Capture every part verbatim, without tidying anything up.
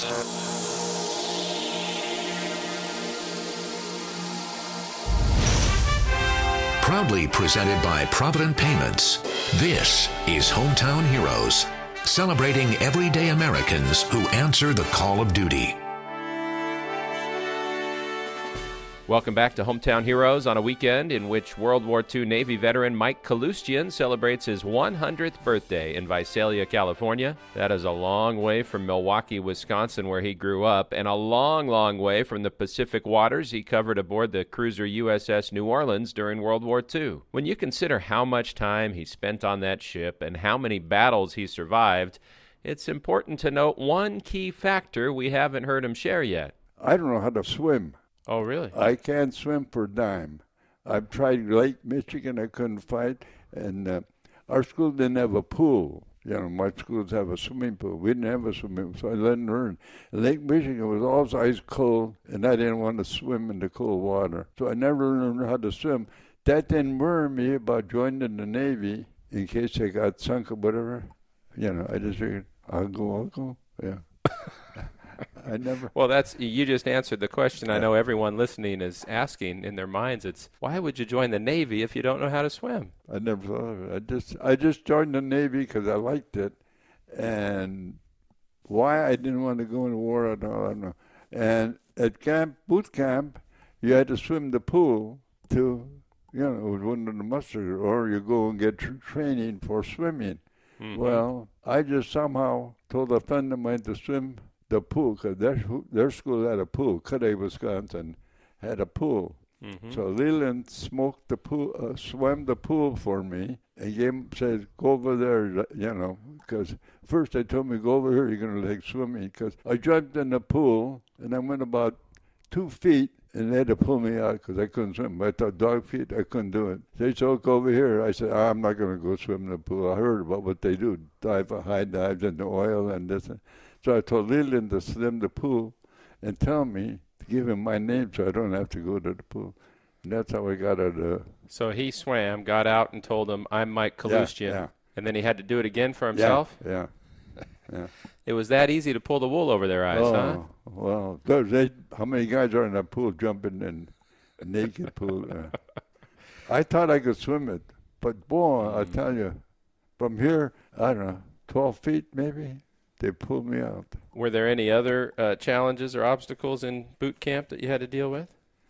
Proudly presented by Provident Payments, this is Hometown Heroes, celebrating everyday Americans who answer the call of duty. Welcome back to Hometown Heroes on a weekend in which World War Two Navy veteran Mike Kalustian celebrates his one hundredth birthday in Visalia, California. That is a long way from Milwaukee, Wisconsin, where he grew up, and a long, long way from the Pacific waters he covered aboard the cruiser U S S New Orleans during World War Two. When you consider how much time he spent on that ship and how many battles he survived, it's important to note one key factor we haven't heard him share yet. I don't know how to swim. Oh, really? I can't swim for a dime. I've tried Lake Michigan. I couldn't fight. And uh, our school didn't have a pool. You know, my schools have a swimming pool. We didn't have a swimming pool, so I didn't learn. Lake Michigan was always ice cold, and I didn't want to swim in the cold water. So I never learned how to swim. That didn't worry me about joining the Navy in case I got sunk or whatever. You know, I just figured, I'll go, I'll go. Yeah. I never. Well, that's you just answered the question I know everyone listening is asking in their minds. It's, why would you join the Navy if you don't know how to swim? I never thought of it. I just I just joined the Navy because I liked it, and why I didn't want to go in the war, I don't, I don't know. And at camp, boot camp, you had to swim the pool to, you know, it was one of the muster, or you go and get tr- training for swimming. Mm-hmm. Well, I just somehow told a friend of mine to swim the pool, because their, their school had a pool. Cudahy, Wisconsin had a pool. Mm-hmm. So Leland smoked the pool, uh, swam the pool for me, and gave, said, go over there, you know, because first they told me, go over here, you're going to like swimming, because I jumped in the pool, and I went about two feet, and they had to pull me out because I couldn't swim. I thought, dog feet, I couldn't do it. They said, oh, go over here. I said, I'm not going to go swim in the pool. I heard about what they do, dive, high dives in the oil and this and so I told Leland to swim the pool and tell me to give him my name so I don't have to go to the pool. And that's how I got out of. So he swam, got out, and told him, I'm Mike Kalustian. Yeah, yeah. And then he had to do it again for himself? Yeah, yeah. yeah. It was that easy to pull the wool over their eyes, oh, huh? Well, those, they, how many guys are in that pool jumping in a naked pool? Uh, I thought I could swim it. But, boy, mm. I tell you, from here, I don't know, twelve feet maybe. They pulled me out. Were there any other uh, challenges or obstacles in boot camp that you had to deal with?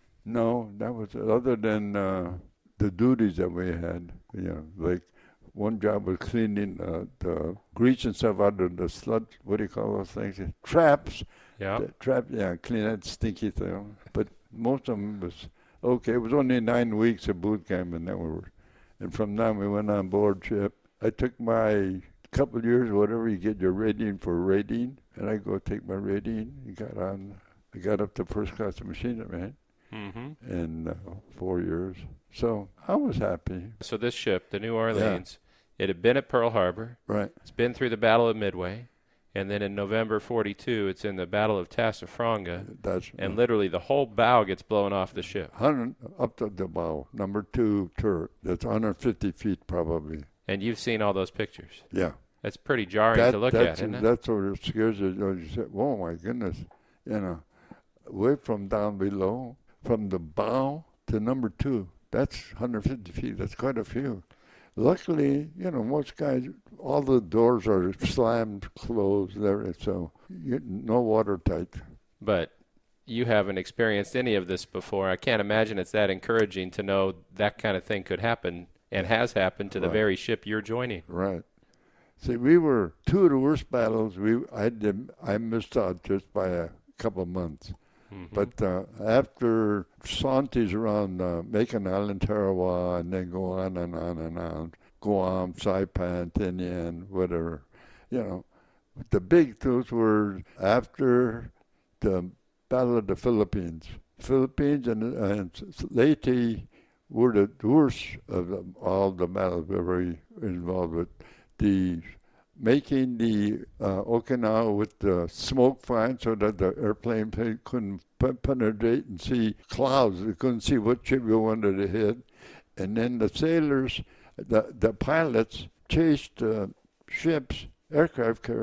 No, that was other than uh, the duties that we had. You know, like one job was cleaning uh, the grease and stuff out of the sludge. What do you call those things? Traps. Yeah. The trap. Yeah, clean that stinky thing. But most of them was okay. It was only nine weeks of boot camp, and then we were, and from then we went on board ship. I took my couple of years, whatever, you get your rating for rating, and I go take my rating. You got on, I got up to first class machine man mm-hmm. in uh, four years. So I was happy. So this ship, the New Orleans, yeah. It had been at Pearl Harbor. Right. It's been through the Battle of Midway, and then in November forty-two, it's in the Battle of Tassafranga. That's and right. Literally the whole bow gets blown off the ship. one hundred up to the bow, number two turret. That's one hundred fifty feet probably. And you've seen all those pictures. Yeah. That's pretty jarring that, to look at, isn't it? That's what it scares you. You say, oh, my goodness. You know, way from down below, from the bow to number two, that's one hundred fifty feet. That's quite a few. Luckily, you know, most guys, all the doors are slammed, closed, there, so you, no watertight. But you haven't experienced any of this before. I can't imagine it's that encouraging to know that kind of thing could happen and has happened to right. the very ship you're joining. Right. See, we were two of the worst battles. We I did I missed out just by a couple of months. Mm-hmm. But uh, after Santis around uh, Macon Island, Tarawa, and then go on and on and on, Guam, Saipan, Tinian, whatever, you know, the big things were after the Battle of the Philippines. Philippines and, and Leyte were the worst of them, all the battles we were involved with. The making the uh, Okinawa with the smoke fine so that the airplane couldn't penetrate and see clouds. They couldn't see what ship you wanted to hit. And then the sailors, the, the pilots chased uh, ships, aircraft carriers,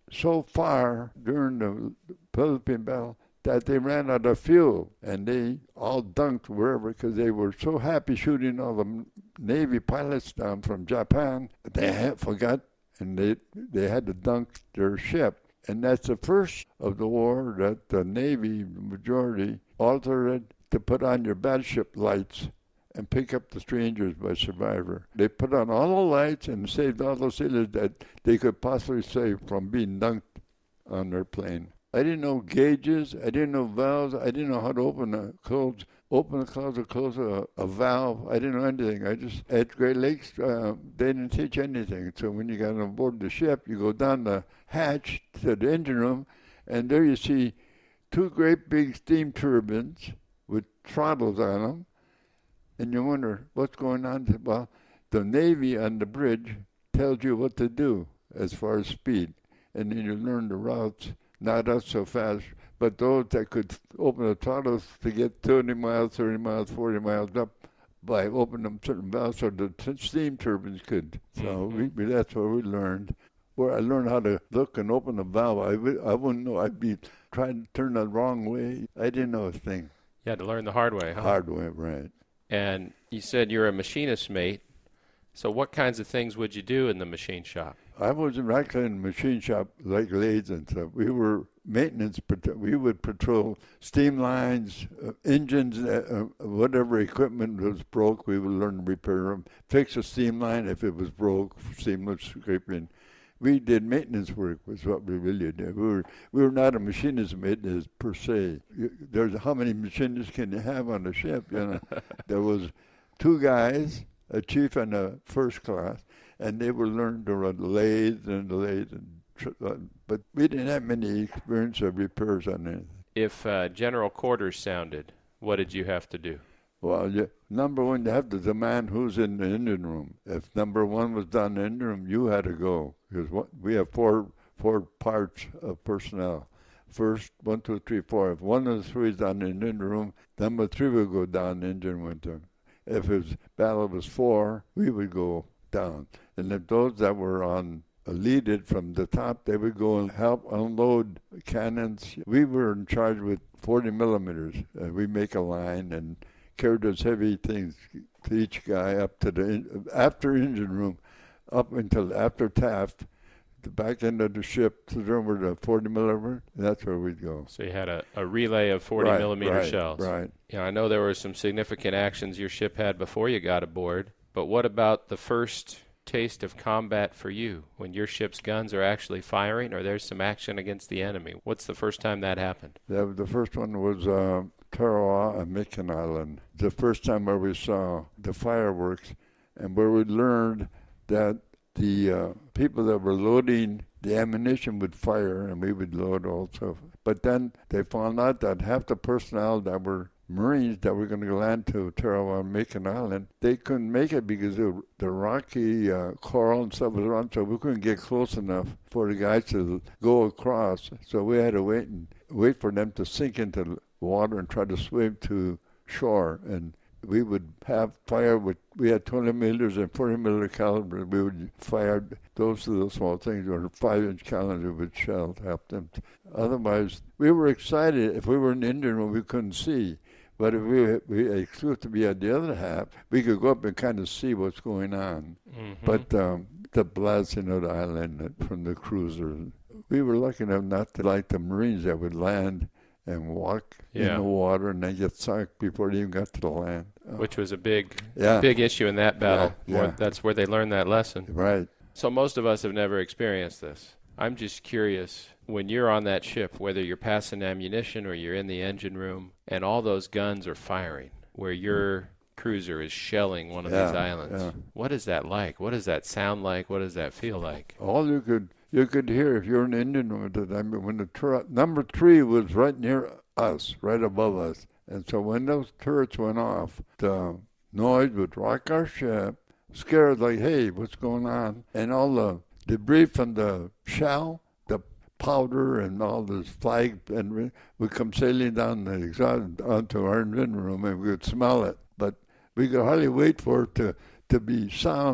so far during the Philippine battle that they ran out of fuel, and they all dunked wherever because they were so happy shooting all the Navy pilots down from Japan. They had forgot, and they they had to dunk their ship. And that's the first of the war that the Navy majority altered it to put on your battleship lights and pick up the strangers by survivor. They put on all the lights and saved all those sailors that they could possibly save from being dunked on their plane. I didn't know gauges. I didn't know valves. I didn't know how to open a close, open a closet, close a, a valve. I didn't know anything. I just, at Great Lakes, uh, they didn't teach anything. So when you got on board the ship, you go down the hatch to the engine room, and there you see two great big steam turbines with throttles on them, and you wonder what's going on. Well, the Navy on the bridge tells you what to do as far as speed, and then you learn the routes. Not us so fast, but those that could open the throttles to get twenty miles, thirty miles, forty miles up by opening them certain valves so the t- steam turbines could. So mm-hmm. we, that's what we learned. Where I learned how to look and open a valve. I, w- I wouldn't know. I'd be trying to turn the wrong way. I didn't know a thing. You had to learn the hard way, huh? Hard way, right. And you said you're a machinist mate. So what kinds of things would you do in the machine shop? I wasn't actually in the machine shop like lathes and stuff. We were maintenance. We would patrol steam lines, uh, engines, uh, uh, whatever equipment was broke, we would learn to repair them. Fix a steam line if it was broke, seamless scraping. We did maintenance work was what we really did. We were we were not a machinist maintenance per se. There's how many machinists can you have on a ship? You know, there was two guys, a chief and a first class, and they were learning to run lathes and lathes, and tr- but we didn't have many experience of repairs on anything. If uh, general quarters sounded, what did you have to do? Well, you, number one, you have to demand who's in the engine room. If number one was down in the engine room, you had to go. Because what, we have four four parts of personnel. First, one, two, three, four. If one of the three is down in the engine room, number three would go down the engine with them. If his battle was four, we would go down. And if those that were on leaded from the top, they would go and help unload cannons. We were in charge with forty millimeters. Uh, we make a line and carry those heavy things to each guy up to the after engine room, up until after Taft, the back end of the ship. So there were the forty millimeter. That's where we'd go. So you had a, a relay of forty right, millimeter right, shells. Right. Yeah, I know there were some significant actions your ship had before you got aboard. But what about the first taste of combat for you, when your ship's guns are actually firing or there's some action against the enemy? What's the first time that happened? That, the first one was uh, Tarawa and Makin Island. The first time where we saw the fireworks and where we learned that the uh, people that were loading the ammunition would fire and we would load also. But then they found out that half the personnel that were Marines that were going to land to Tarawa and Makin Island, they couldn't make it because the, the rocky uh, coral and stuff was around, so we couldn't get close enough for the guys to go across. So we had to wait and wait for them to sink into the water and try to swim to shore. And we would have fire with, we had twenty millimeters and forty millimeter caliber. We would fire those little small things, or five inch caliber with shell to help them. Otherwise, we were excited. If we were in the engine room, we couldn't see. But if we, we exclusively to be at the other half, we could go up and kind of see what's going on. Mm-hmm. But um, the blasting of the island from the cruiser, we were lucky enough not to like the Marines that would land and walk yeah. in the water and then get sunk before they even got to the land. Oh. Which was a big, yeah. big issue in that battle. Yeah. Yeah. That's where they learned that lesson. Right. So most of us have never experienced this. I'm just curious, when you're on that ship, whether you're passing ammunition or you're in the engine room, and all those guns are firing, where your cruiser is shelling one of yeah, these islands, yeah. what is that like? What does that sound like? What does that feel like? All you could you could hear if you're in the engine room at the time, when the tur- number three was right near us, right above us, and so when those turrets went off, the noise would rock our ship, scare us like, hey, what's going on? And all the debris from the shell, the powder and all this flag, and would come sailing down the exhaust onto our engine room, and we would smell it. But we could hardly wait for it to, to be sound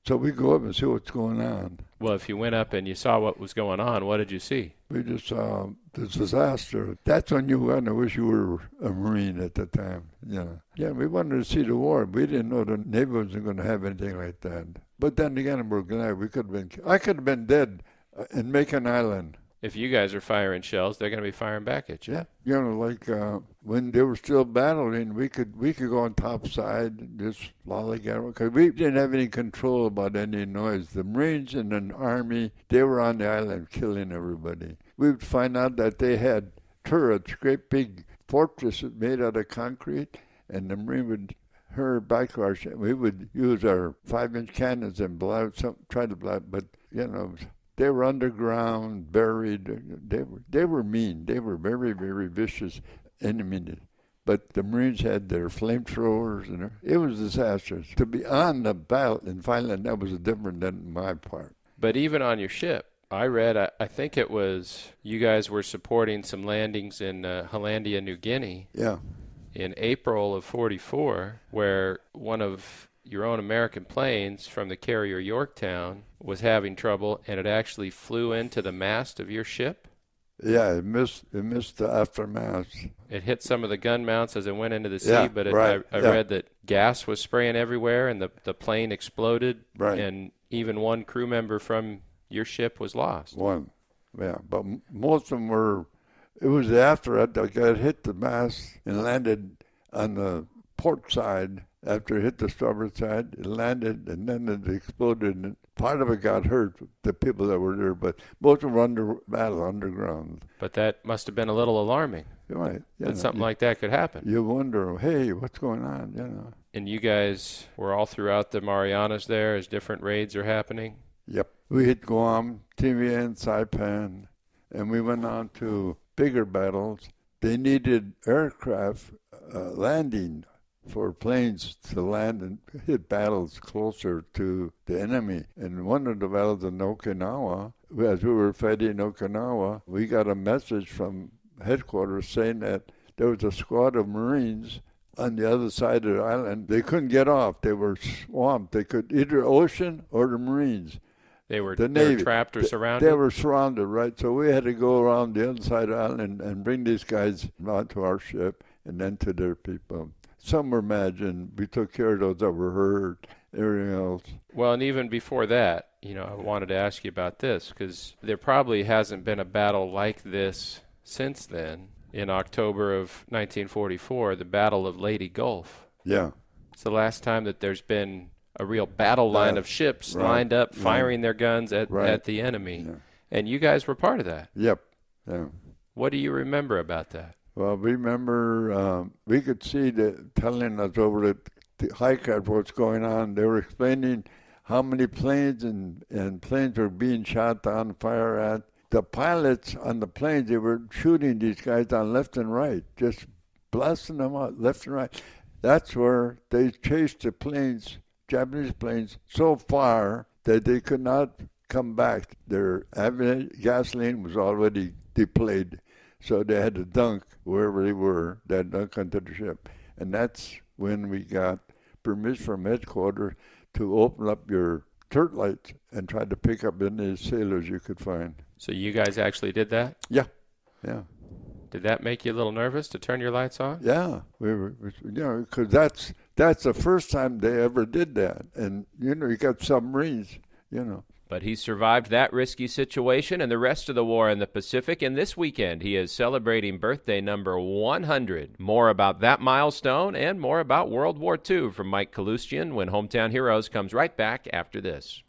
So we go up and see what's going on. Well, if you went up and you saw what was going on, what did you see? We just saw the disaster. That's when you kind of wish you were a Marine at the time. You know. Yeah, we wanted to see the war. We didn't know the Navy wasn't going to have anything like that. But then again, we're glad we could have been. I could have been dead in Macon Island. If you guys are firing shells, they're going to be firing back at you. Yeah, you know, like uh, when they were still battling, we could we could go on top side and just lollygag because we didn't have any control about any noise. The Marines and the Army, they were on the island killing everybody. We would find out that they had turrets, great big fortresses made out of concrete, and the Marine would hurl back our ship. We would use our five-inch cannons and blow out some, try to blow out, but you know. They were underground, buried. They were they were mean. They were very, very vicious enemies. But the Marines had their flamethrowers, and it was disastrous. To be on the battle in Finland, that was different than my part. But even on your ship, I read, I, I think it was you guys were supporting some landings in uh, Hollandia, New Guinea. Yeah. In April of forty-four, where one of your own American planes from the carrier Yorktown was having trouble, and it actually flew into the mast of your ship? Yeah, it missed it missed the aftermath. It hit some of the gun mounts as it went into the sea, yeah, but it, right, I, I yeah. read that gas was spraying everywhere, and the, the plane exploded, right. and even one crew member from your ship was lost. One, yeah, but m- most of them were, it was after it that got hit the mast and landed on the port side. After it hit the starboard side, it landed, and then it exploded, and part of it got hurt, the people that were there, but most of them were under battle, underground. But that must have been a little alarming. Right. That know, something you, like that could happen. You wonder, hey, what's going on, you know. And you guys were all throughout the Marianas there as different raids are happening? Yep. We hit Guam, T V N, Saipan, and we went on to bigger battles. They needed aircraft uh, landing for planes to land and hit battles closer to the enemy. And one of the battles in Okinawa, as we were fighting Okinawa, we got a message from headquarters saying that there was a squad of Marines on the other side of the island. They couldn't get off. They were swamped. They could either ocean or the Marines. They were, the they Navy. were trapped or surrounded? They were surrounded, right? So we had to go around the other side of the island and, and bring these guys onto our ship and then to their people. Some were mad, and we took care of those that were hurt, everything else. Well, and even before that, you know, I wanted to ask you about this, because there probably hasn't been a battle like this since then. In October of nineteen forty-four, the Battle of Leyte Gulf. Yeah. It's the last time that there's been a real battle line uh, of ships right, lined up, firing right, their guns at, right. at the enemy. Yeah. And you guys were part of that. Yep. Yeah. What do you remember about that? Well, we remember um, we could see the telling us over the, the hike at what's going on. They were explaining how many planes and, and planes were being shot down, fire at. The pilots on the planes, they were shooting these guys down left and right, just blasting them out left and right. That's where they chased the planes, Japanese planes, so far that they could not come back. Their gasoline was already depleted. So they had to dunk wherever they were, they had to dunk onto the ship. And that's when we got permission from headquarters to open up your turret lights and try to pick up any sailors you could find. So you guys actually did that? Yeah, yeah. Did that make you a little nervous to turn your lights on? Yeah, we were, you know, because that's, that's the first time they ever did that. And, you know, you got submarines, you know. But he survived that risky situation and the rest of the war in the Pacific, and this weekend he is celebrating birthday number one hundred. More about that milestone and more about World War Two from Mike Kaloostian when Hometown Heroes comes right back after this.